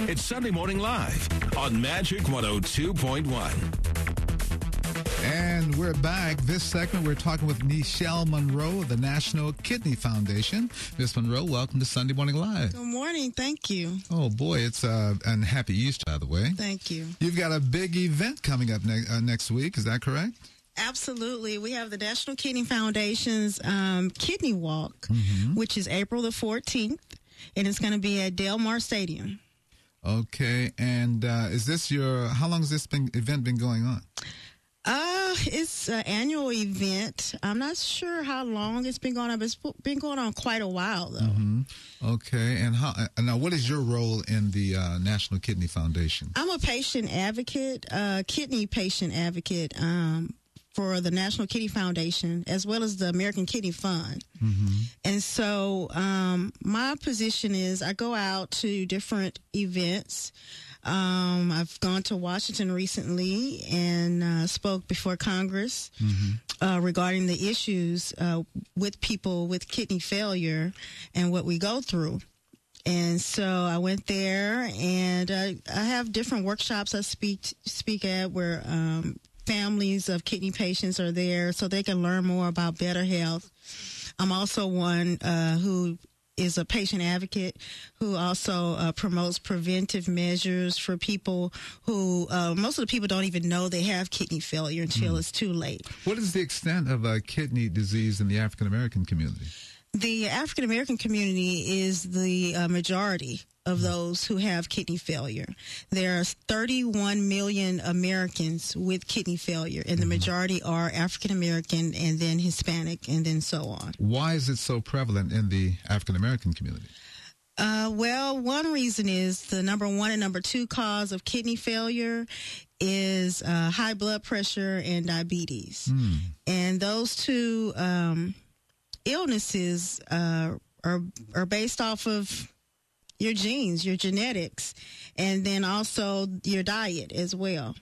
It's Sunday Morning Live on Magic 102.1. And we're back. This segment, we're talking with Nichelle Monroe of the National Kidney Foundation. Ms. Monroe, welcome to Sunday Morning Live. Good morning. Thank you. Oh, boy, it's and happy Easter, by the way. Thank you. You've got a big event coming up next week. Is that correct? Absolutely. We have the National Kidney Foundation's Kidney Walk, which is April the 14th, and it's going to be at Del Mar Stadium. Okay. And is this how long has this event been going on? It's an annual event. I'm not sure how long it's been going on, but it's been going on quite a while, though. Okay. And now, what is your role in the National Kidney Foundation? I'm a patient advocate, kidney patient advocate for the National Kidney Foundation, as well as the American Kidney Fund. And so my position is I go out to different events. I've gone to Washington recently and spoke before Congress regarding the issues with people with kidney failure and what we go through. And so I went there, and I have different workshops I speak at where families of kidney patients are there so they can learn more about better health. I'm also one who is a patient advocate who also promotes preventive measures for people who most of the people don't even know they have kidney failure until it's too late. What is the extent of kidney disease in the African American community? The African American community is the majority of those who have kidney failure. There are 31 million Americans with kidney failure, and the majority are African American and then Hispanic and then so on. Why is it so prevalent in the African American community? Well, one reason is the number one and number two cause of kidney failure is high blood pressure and diabetes. And those two illnesses are based off of your genes, your genetics, and then also your diet as well.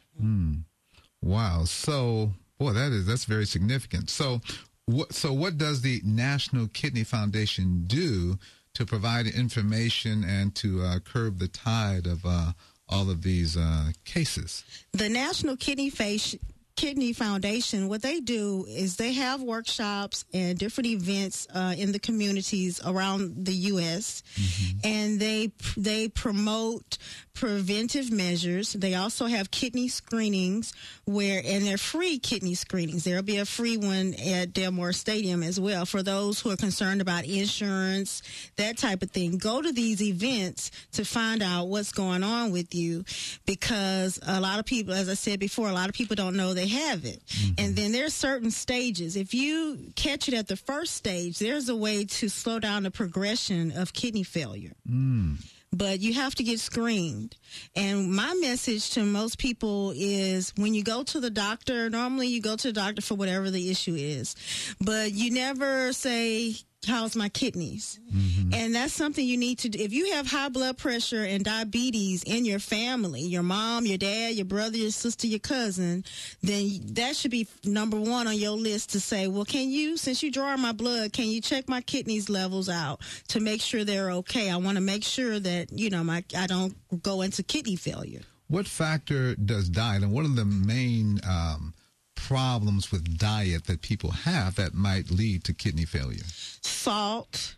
Wow. So, boy, that's very significant. So what does the National Kidney Foundation do to provide information and to curb the tide of all of these cases? The National Kidney Foundation, what they do is they have workshops and different events in the communities around the U.S. And they promote preventive measures. They also have kidney screenings and they're free kidney screenings. There'll be a free one at Del Mar Stadium as well for those who are concerned about insurance, that type of thing. Go to these events to find out what's going on with you, because a lot of people, as I said before, a lot of people don't know they have it. And then there's certain stages. If you catch it at the first stage, there's a way to slow down the progression of kidney failure. But you have to get screened. And my message to most people is when you go to the doctor, normally you go to the doctor for whatever the issue is, but you never say, how's my kidneys? And that's something you need to do. If you have high blood pressure and diabetes in your family, your mom, your dad, your brother, your sister, your cousin, then that should be number one on your list to say, well, since you draw my blood, can you check my kidneys levels out to make sure they're okay? I want to make sure that, I don't go into kidney failure. What factor does diet, and what are the main problems with diet that people have that might lead to kidney failure? Salt,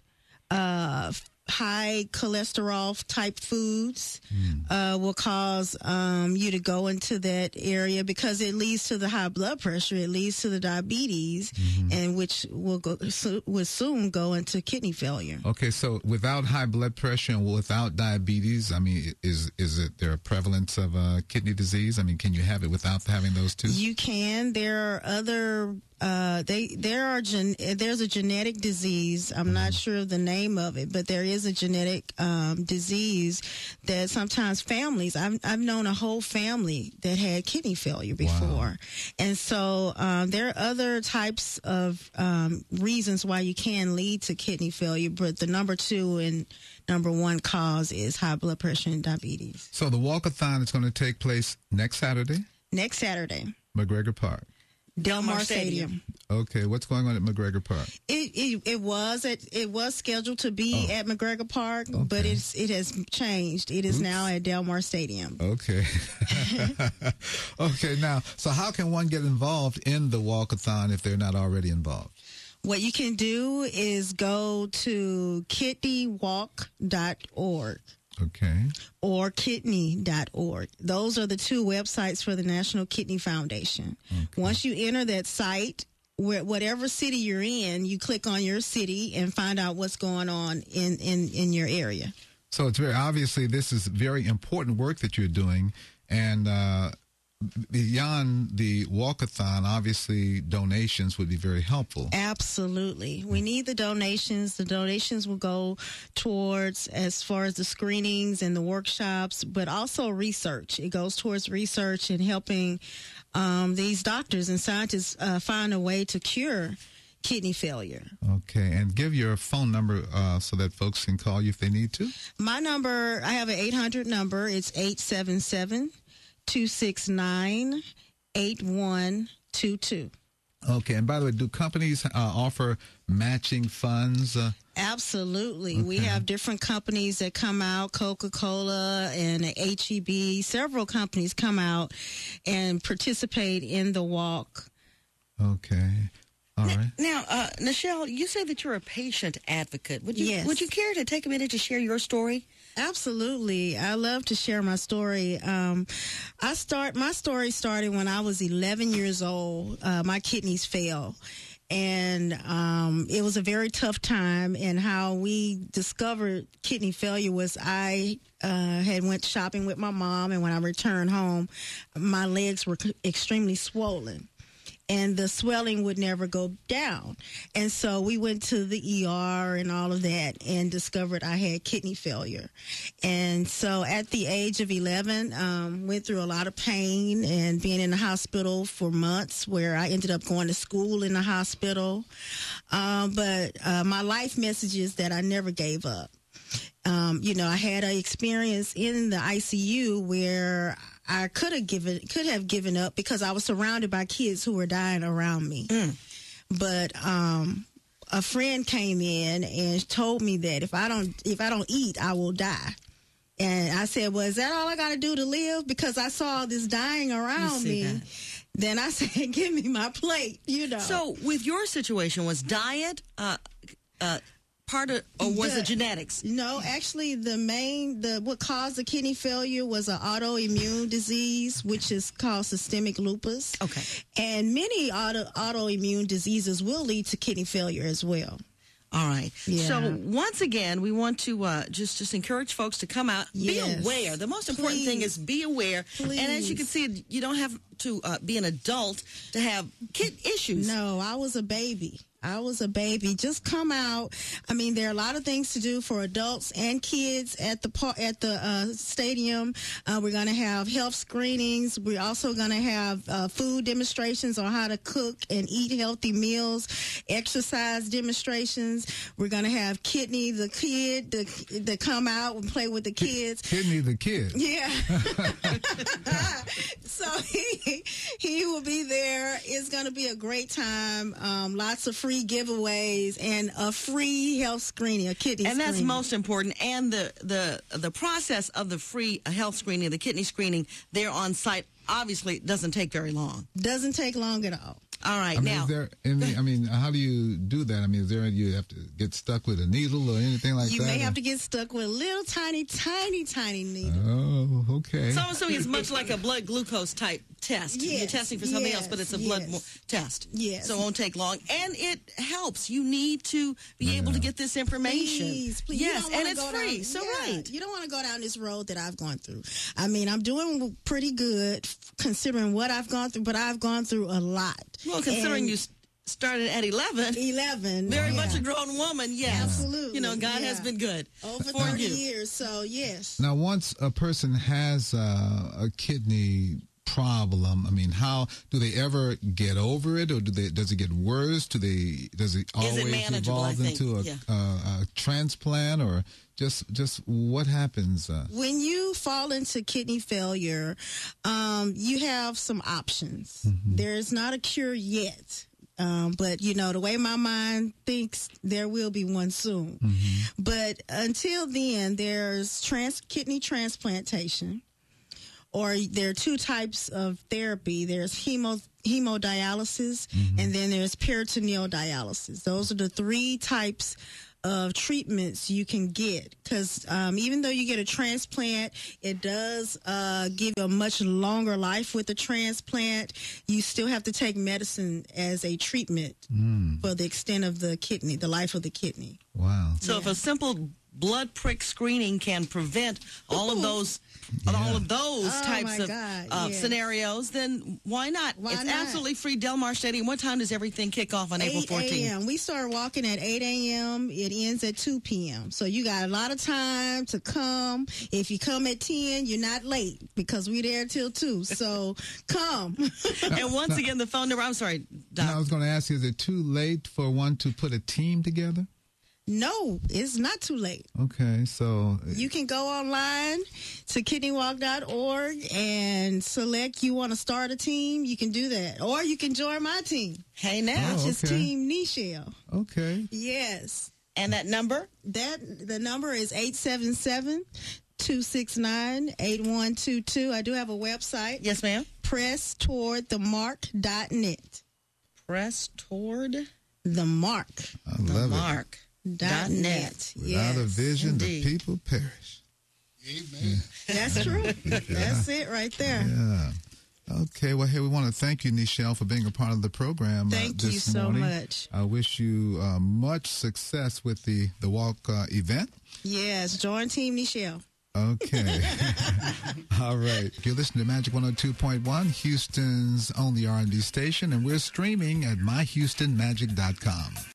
high cholesterol type foods will cause you to go into that area, because it leads to the high blood pressure, it leads to the diabetes, and which will soon go into kidney failure. Okay, so without high blood pressure and without diabetes, I mean, is there a prevalence of kidney disease? I mean, can you have it without having those two? You can. There are other there's a genetic disease. I'm not sure of the name of it, but there is a genetic disease that sometimes families, I've known a whole family that had kidney failure before. Wow. And so there are other types of reasons why you can lead to kidney failure, but the number two and number one cause is high blood pressure and diabetes. So the walkathon is going to take place next Saturday? Next Saturday. McGregor Park. Delmar Stadium. Okay, what's going on at McGregor Park? It was scheduled to be at McGregor Park, but it has changed. It is now at Delmar Stadium. Okay. Okay, now, so how can one get involved in the walkathon if they're not already involved? What you can do is go to kidneywalk.org. Okay. Or kidney.org. Those are the two websites for the National Kidney Foundation. Okay. Once you enter that site, whatever city you're in, you click on your city and find out what's going on in your area. So it's very obviously this is very important work that you're doing, and beyond the walkathon, obviously donations would be very helpful. Absolutely. We need the donations. The donations will go towards, as far as the screenings and the workshops, but also research. It goes towards research and helping these doctors and scientists find a way to cure kidney failure. Okay, and give your phone number so that folks can call you if they need to. My number, I have an 800 number. It's 877-269-8122. Okay, and by the way, do companies offer matching funds? Absolutely. Okay. We have different companies that come out, Coca-Cola and HEB. Several companies come out and participate in the walk. Okay. All right. Now, Nichelle, you say that you're a patient advocate. Would you care to take a minute to share your story? Absolutely. I love to share my story. My story started when I was 11 years old. My kidneys failed. And it was a very tough time. And how we discovered kidney failure was I had went shopping with my mom. And when I returned home, my legs were extremely swollen. And the swelling would never go down. And so we went to the ER and all of that and discovered I had kidney failure. And so at the age of 11, went through a lot of pain and being in the hospital for months, where I ended up going to school in the hospital. But my life message is that I never gave up. I had an experience in the ICU where I could have given up because I was surrounded by kids who were dying around me. But a friend came in and told me that if I don't eat, I will die. And I said, well, is that all I got to do to live? Because I saw this dying around me. That. Then I said, give me my plate, So with your situation, was diet part of, or was it genetics? No, actually, what caused the kidney failure was an autoimmune disease, which is called systemic lupus. Okay. And many autoimmune diseases will lead to kidney failure as well. All right. Yeah. So once again, we want to just encourage folks to come out, be aware. The most important thing is be aware. Please. And as you can see, you don't have to be an adult to have kid issues. No, I was a baby. Just come out. I mean, there are a lot of things to do for adults and kids at the stadium. We're going to have health screenings. We're also going to have food demonstrations on how to cook and eat healthy meals, exercise demonstrations. We're going to have Kidney the kid to come out and play with the kids. Kidney the kid. Yeah. So he will be there. It's going to be a great time. Lots of free giveaways and a free health screening, a kidney screening. And that's most important. And the process of the free health screening, the kidney screening, there on site, obviously doesn't take very long. Doesn't take long at all. All right, now. How do you do that? I mean, you have to get stuck with a needle or anything like that? You may have to get stuck with a little tiny needle. Oh, okay. So it's much like a blood glucose type test. Yes, you're testing for something else, but it's a blood test. Yes. So it won't take long. And it helps. You need to be able to get this information. Please. Yes, and it's free. Right. You don't want to go down this road that I've gone through. I mean, I'm doing pretty good considering what I've gone through, but I've gone through a lot. Well, considering you started at 11. Very much a grown woman, yes. Absolutely. God has been good. Over 30 years, so yes. Now, once a person has a kidney problem, I mean, how do they ever get over it, or does it get worse? Does it always manageable, evolve into a transplant, or just what happens? When you fall into kidney failure, you have some options. There's not a cure yet. But, the way my mind thinks, there will be one soon. But until then, there's kidney transplantation, or there are two types of therapy. There's hemodialysis, and then there's peritoneal dialysis. Those are the three types of treatments you can get, because even though you get a transplant, it does give you a much longer life with the transplant. You still have to take medicine as a treatment for the extent of the kidney, the life of the kidney. Wow. So if a simple blood prick screening can prevent all of those types of scenarios, then why not? It's absolutely free. Del Mar Stadium. What time does everything kick off on April 14th? 8 a.m. We start walking at 8 a.m. It ends at 2 p.m. So you got a lot of time to come. If you come at 10, you're not late, because we're there till 2. So come. And once again, the phone number. I'm sorry, Doc. I was going to ask you, is it too late for one to put a team together? No, it's not too late. Okay, so you can go online to kidneywalk.org and select you want to start a team. You can do that. Or you can join my team. Hey, now. Which is Team Nichelle. Okay. Yes. And that number? The number is 877-269-8122. I do have a website. Yes, ma'am. PressTowardTheMark.net. Press toward the mark. I love it. .net. Without a vision, indeed. The people perish. Amen. That's true. That's it right there. Yeah. Okay. Well, hey, we want to thank you, Nichelle, for being a part of the program. Thank you so much. I wish you much success with the walk event. Yes. Join Team Nichelle. Okay. All right. You're listening to Magic 102.1, Houston's only R&B station, and we're streaming at myhoustonmagic.com.